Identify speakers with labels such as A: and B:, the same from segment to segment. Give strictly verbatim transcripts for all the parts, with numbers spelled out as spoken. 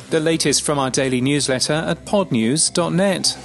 A: The latest from our daily newsletter at pod news dot net.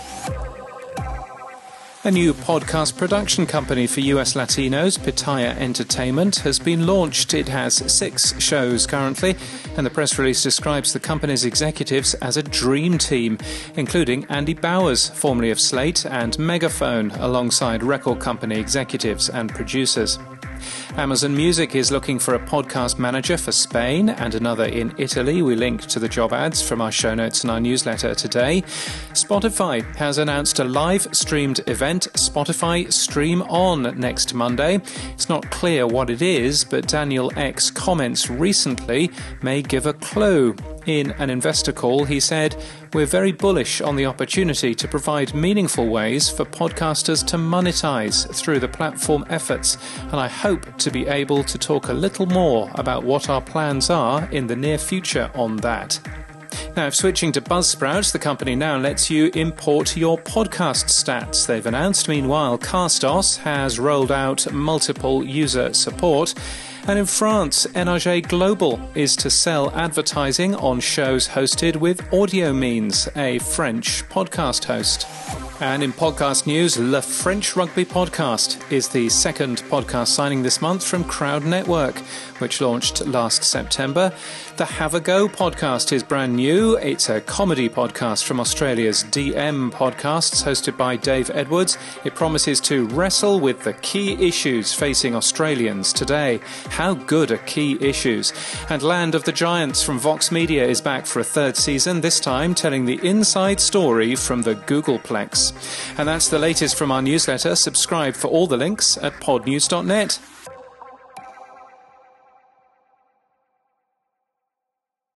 A: A new podcast production company for U S Latinos, Pitaya Entertainment, has been launched. It has six shows currently, and the press release describes the company's executives as a dream team, including Andy Bowers, formerly of Slate, and Megaphone, alongside record company executives and producers. Amazon Music is looking for a podcast manager for Spain and another in Italy. We link to the job ads from our show notes and our newsletter today. Spotify has announced a live-streamed event, Spotify Stream On, next Monday. It's not clear what it is, but Daniel Ek's comments recently may give a clue. In an investor call, he said, "We're very bullish on the opportunity to provide meaningful ways for podcasters to monetize through the platform efforts, and I hope to be able to talk a little more about what our plans are in the near future on that." Now, switching to Buzzsprout, the company now lets you import your podcast stats. They've announced, meanwhile, Castos has rolled out multiple user support. And in France, N R J Global is to sell advertising on shows hosted with Audiomeans, a French podcast host. And in podcast news, Le French Rugby Podcast is the second podcast signing this month from Crowd Network, which launched last September. The Have a Go podcast is brand new. It's a comedy podcast from Australia's D M Podcasts, hosted by Dave Edwards. It promises to wrestle with the key issues facing Australians today. How good are key issues? And Land of the Giants from Vox Media is back for a third season, this time telling the inside story from the Googleplex. And that's the latest from our newsletter. Subscribe for all the links at pod news dot net.